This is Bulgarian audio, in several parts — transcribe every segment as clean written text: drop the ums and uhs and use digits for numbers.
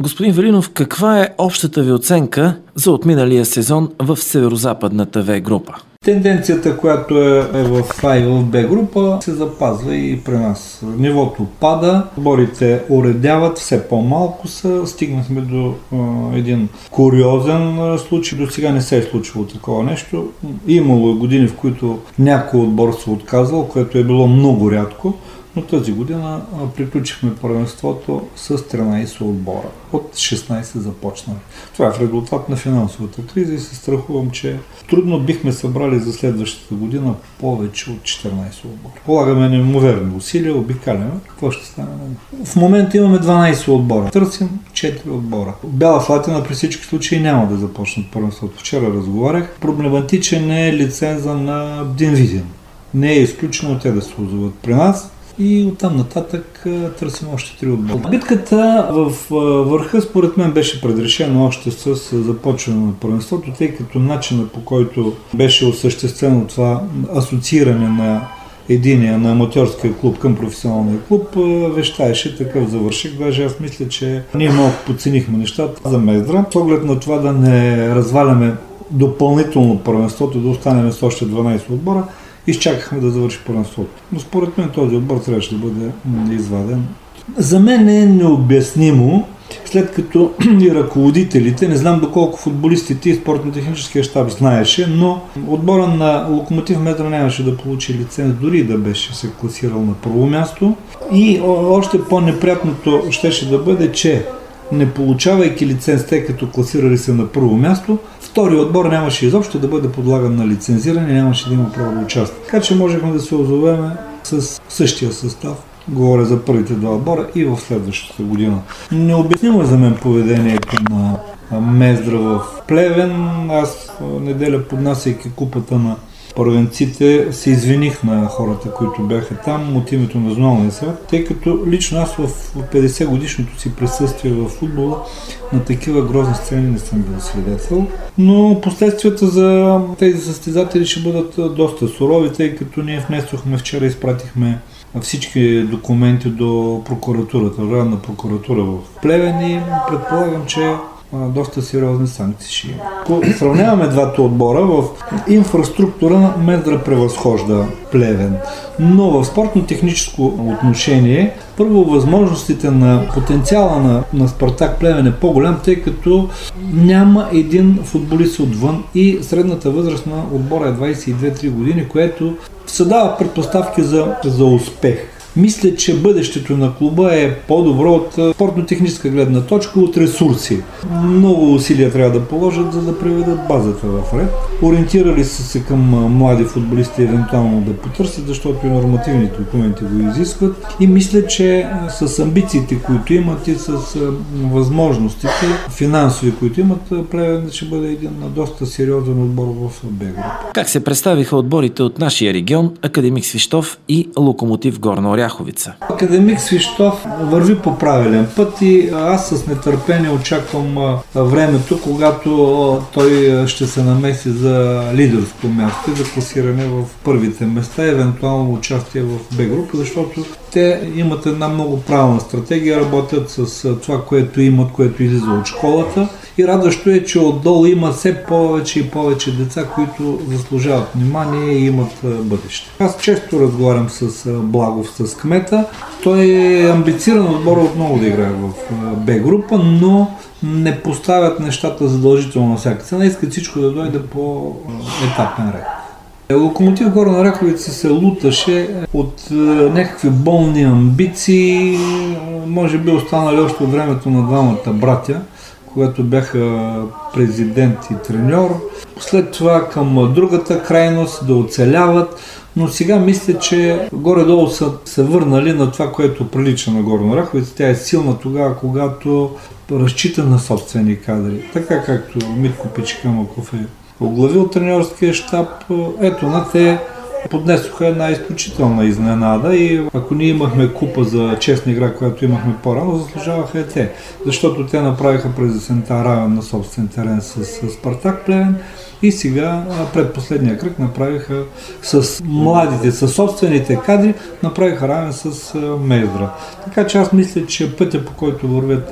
Господин Велинов, каква е общата ви оценка за отминалия сезон в Северозападната В група? Тенденцията, която е в А и в Б група, се запазва и при нас. Нивото пада, отборите уредяват, все по-малко са. Стигнахме до един куриозен случай. До сега не се е случило такова нещо. Имало години, в които някой отбор се отказал, което е било много рядко. Но тази година приключихме първенството с 13 отбора. От 16 започнали. Това е в резултат на финансовата криза и се страхувам, че трудно бихме събрали за следващата година повече от 14 отбора. Полагаме неимоверни усилия, обикаляме. Какво ще стане? В момента имаме 12 отбора. Търсим 4 отбора. Бяла Слатина при всички случаи няма да започнат първенството. Вчера разговарях. Проблематичен е лиценза на Динвизиан. Не е изключено те да се озоват при нас. И оттам нататък търсим още 3 отбора. Битката в върха според мен беше предрешена още с започване на първенството, тъй като начинът, по който беше осъществено това асоцииране на единия на аматьорския клуб към професионалния клуб, вещаеше такъв завършек. Даже аз мисля, че ние малко подценихме нещата за Мездра. С оглед на това да не разваляме допълнително първенството, да останем с още 12 отбора, изчакахме да завърши първенството. Но според мен този отбор трябваше да бъде изваден. За мен е необяснимо, след като и ръководителите, не знам доколко футболистите и спортно-техническия щаб знаеше, но отбора на Локомотив Мездра нямаше да получи лиценз, дори да беше се класирал на първо място. И още по-неприятното щеше да бъде, че не получавайки лиценз, тъй като класирали се на първо място, втори отбор нямаше изобщо да бъде подлаган на лицензиране, нямаше да има право да участва. Така че можехме да се озовеме с същия състав, говоря за първите 2 отбора, и в следващата година. Необяснимо е за мен поведението на Мездра в Плевен. Аз неделя, поднасяйки купата на първенците, се извиних на хората, които бяха там от името на Националния съвет, тъй като лично аз в 50 годишното си присъствие в футбола на такива грозни сцени не съм бил свидетел. Но последствията за тези състезатели ще бъдат доста сурови, тъй като ние внесохме вчера, изпратихме всички документи до прокуратурата, районна прокуратура в Плевен, и предполагам, че доста сериозни санкции ще има. Ако сравняваме двата отбора, в инфраструктура Мездра превъзхожда Плевен, но в спортно-техническо отношение първо възможностите на потенциала на Спартак Плевен е по-голям, тъй като няма един футболист отвън и средната възраст на отбора е 22-3 години, което създава предпоставки за успех. Мисля, че бъдещето на клуба е по-добро от спортно-техническа гледна точка, от ресурси. Много усилия трябва да положат, за да приведат базата в ред. Ориентирали са се към млади футболисти евентуално да потърсят, защото и нормативните документи го изискват. И мисля, че с амбициите, които имат, и с възможностите финансови, които имат, Плевен ще бъде един доста сериозен отбор в Б група. Как се представиха отборите от нашия регион, Академик Свищов и Локомотив Горна Оряховица? Академик Свищов върви по правилен път и аз с нетърпение очаквам времето, когато той ще се намеси за лидерско място и за класиране в първите места, евентуално участие в Б група, защото те имат една много правилна стратегия, работят с това, което имат, което излиза от школата, и радващо е, че отдолу има все повече и повече деца, които заслужават внимание и имат бъдеще. Аз често разговарям с Благов, с кмета. Той е амбициран отбор отново да играе в Б група, но не поставят нещата задължително на всяка цена, искат всичко да дойде по етапен ред. Локомотив Горна Оряховица се луташе от някакви болни амбиции, може би останали още от времето на двамата братя, когато бяха президент и треньор. След това към другата крайност да оцеляват, но сега мисля, че горе-долу са се върнали на това, което прилича на Горна Оряховица. Тя е силна тогава, когато разчита на собствени кадри. Така както Митко Печикамаков е оглавил треньорския щаб, ето на те поднесоха една изключителна изненада, и ако ние имахме купа за честна игра, която имахме по-рано, заслужаваха и те. Защото те направиха през есента равен на собствен терен с Спартак Плевен, и сега пред последния кръг направиха с младите, с собствените кадри, направиха равен с Мездра. Така че аз мисля, че пътя, по който вървят, е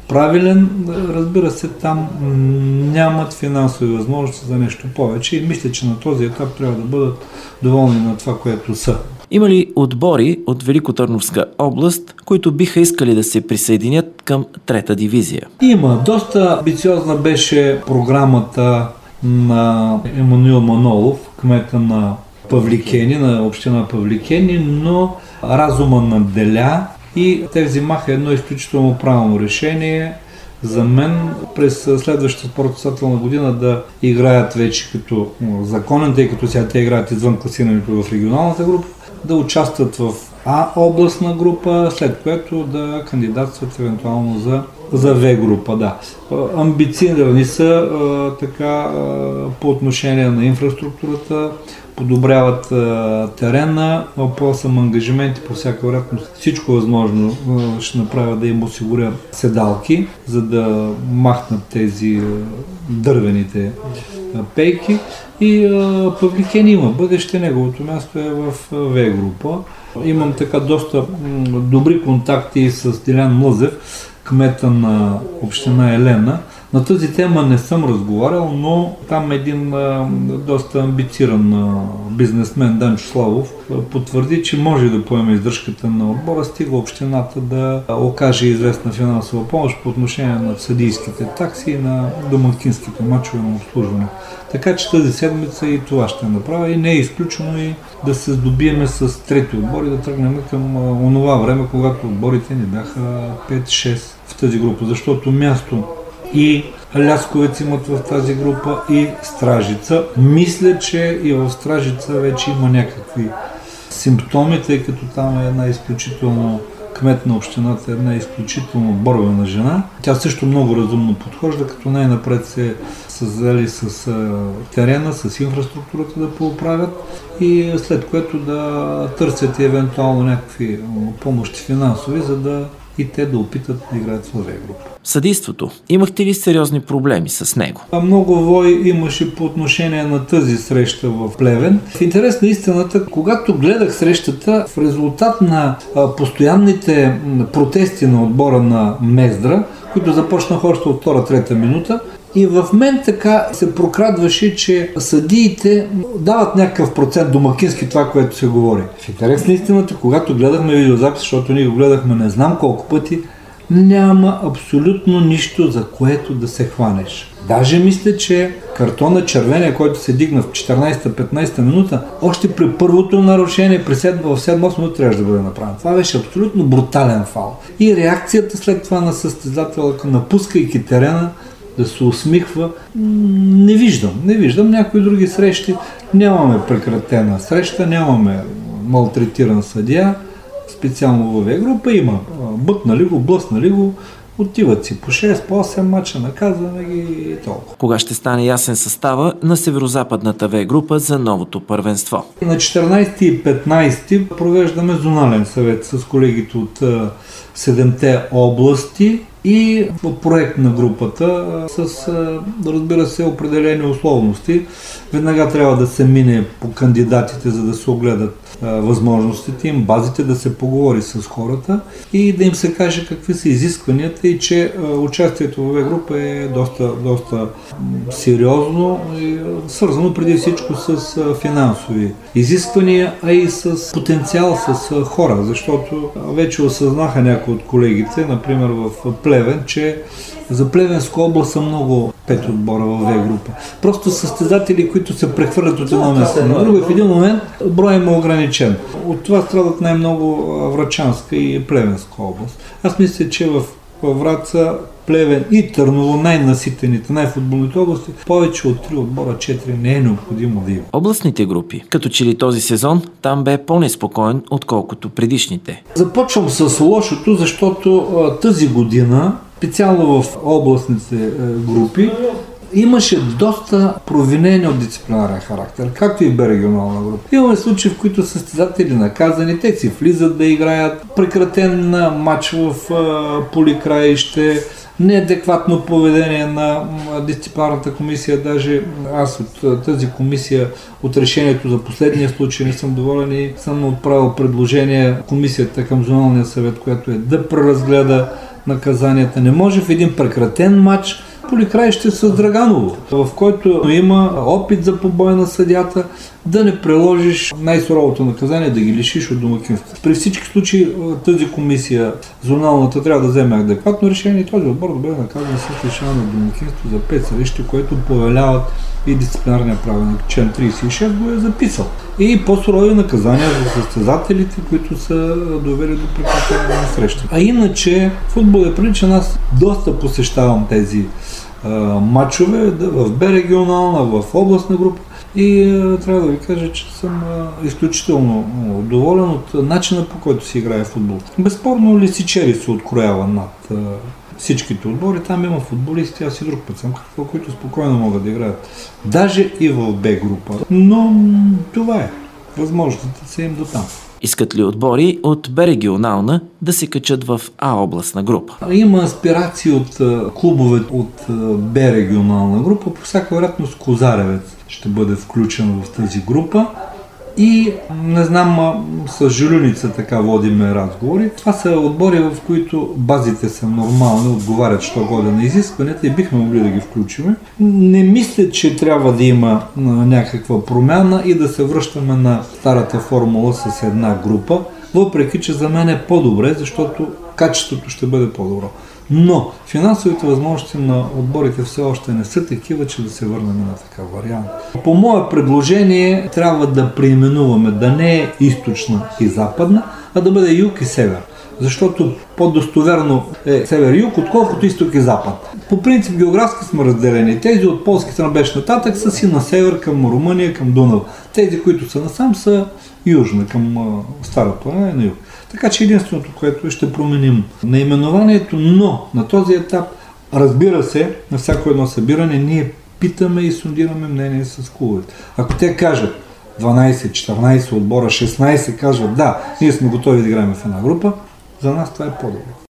правилен. Разбира се, там нямат финансови възможности за нещо повече и мисля, че на този етап трябва да бъдат доволни на това, което са. Има ли отбори от Великотърновска област, които биха искали да се присъединят към трета дивизия? Има. Доста амбициозна беше програмата на Емануил Манолов, кмета на Павликени, на община Павликени, но разума наделя и те взимаха едно изключително правилно решение за мен през следващата спортно година да играят вече като законен, тъй като сега те играят извън класирането в регионалната група, да участват в А областна група, след което да кандидатстват евентуално за В група. Да. Амбицирани са по отношение на инфраструктурата, подобряват терена, по-съм ангажименти по всяка вероятност. Всичко възможно ще направят да им осигурят седалки, за да махнат тези дървените пейки. И Павликени има бъдеще, неговото място е в В група. Имам доста добри контакти с Дилян Млъзев, кмета на община Елена. На тази тема не съм разговарял, но там един доста амбициран бизнесмен Данчо Славов потвърди, че може да поеме издръжката на отбора, стига общината да окаже известна финансова помощ по отношение на съдийските такси и на домакинските мачове на обслужване. Така че тази седмица и това ще направя и не е изключено и да се здобиеме с трети отбори, да тръгнем към онова време, когато отборите ни бяха 5-6 в тази група, защото място и Лясковец имат в тази група и Стражица. Мисля, че и в Стражица вече има някакви симптоми, тъй като там е една изключително кмет на общината, една изключително борбена жена. Тя също много разумно подхожда, като най-напред се създали с терена, с инфраструктурата да поуправят и след което да търсят и евентуално някакви помощи финансови, за да и те да опитат да играят в група. Съдийството. Имахте ли сериозни проблеми с него? Много вой имаше по отношение на тази среща в Плевен. В интерес на истината, когато гледах срещата, в резултат на постоянните протести на отбора на Мездра, които започнаха още от 2-3 минута, и в мен така се прокрадваше, че съдиите дават някакъв процент домакински това, което се говори. В интерес на истината, когато гледахме видеозапис, защото ние го гледахме не знам колко пъти, няма абсолютно нищо, за което да се хванеш. Даже мисля, че картона червения, който се дигна в 14-15 минута, още при първото нарушение, в 7-8 минути трябваше да бъде направен. Това беше абсолютно брутален фал. И реакцията след това на състезателка, напускайки терена, да се усмихва, не виждам някои други срещи. Нямаме прекратена среща, нямаме малтретиран съдия, специално в група има. Бътнали го, блъснали го, отиват си по 6, по 8 мача, наказваме ги и толкова. Кога ще стане ясен състава на северозападната В група за новото първенство? На 14 и 15 провеждаме зонален съвет с колегите от 7-те области и проект на групата с, разбира се, определени условности. Веднага трябва да се мине по кандидатите, за да се огледат възможностите им, базите, да се поговори с хората и да им се каже какви са изискванията и че участието в група е доста сериозно и свързано преди всичко с финансови изисквания, а и с потенциал с хора, защото вече осъзнаха някои от колегите, например в Плевен, че за Плевенска област са много 5 отбора в група. Просто състезатели, които се прехвърлят от едно място на друго, в един момент броят е ограничен. От това страдат най-много Врачанска и Плевенска област. Аз мисля, че в Враца, Плевен и Търново, най-наситените, най-футболните области, повече от 3 отбора, 4 не е необходимо да има. Областните групи, като че ли този сезон, там бе по-неспокоен, отколкото предишните. Започвам с лошото, защото тази година, специално в областните групи, имаше доста провинения от дисциплинарен характер, както и бе регионална група. Имаме случаи, в които състезатели наказани, те си влизат да играят, прекратен матч в поликраище, неадекватно поведение на дисциплинарната комисия. Даже аз от тази комисия, от решението за последния случай не съм доволен и съм отправил предложение комисията към зоналния съвет, която е да преразгледа наказанията. Не може в един прекратен матч поликраище с Драганово, в който има опит за побой на съдията, да не приложиш най-суровото наказание, да ги лишиш от домакинство. При всички случаи тази комисия, зоналната, трябва да вземе адекватно решение и този отбор да бъде наказан с лишаване от домакинство за 5 срещи, което повеляват и дисциплинарния правилник. Член 36 го е записал. И по-сурови наказания за състезателите, които са довели до прекратяване на среща. А иначе футбол е приличен, аз доста посещавам тези матчове в Б регионална, в областна група и трябва да ви кажа, че съм изключително доволен от начина, по който се играе футбол. Безспорно Лесичери се откроява над всичките отбори. Там има футболисти, аз и друг път съм казал, които спокойно могат да играят. Даже и в Б група. Но това е. Възможностите са им до там. Искат ли отбори от Б регионална да се качат в А областна група? Има аспирации от клубове от Б регионална група. По всяка вероятност Козаревец ще бъде включен в тази група. И не знам, с Жилюница така водиме разговори. Това са отбори, в които базите са нормални, отговарят що годе на изискванията и бихме могли да ги включим. Не мисля, че трябва да има някаква промяна и да се връщаме на старата формула с една група, въпреки че за мен е по-добре, защото качеството ще бъде по-добро. Но финансовите възможности на отборите все още не са такива, че да се върнем на такъв вариант. По мое предложение трябва да преименуваме да не е източна и западна, а да бъде юг и север. Защото по-достоверно е север-юг, отколкото изток и запад. По принцип географски сме разделени. Тези от полски страна беше нататък са си на север към Румъния, към Дунав. Тези, които са насам, са южна, към Стара планина и на юг. Така че единственото, което ще променим наименованието, но на този етап, разбира се, на всяко едно събиране ние питаме и сондираме мнение с клубовете. Ако те кажат 12, 14 отбора, 16 кажат да, ние сме готови да играем в една група, за нас това е по-добро.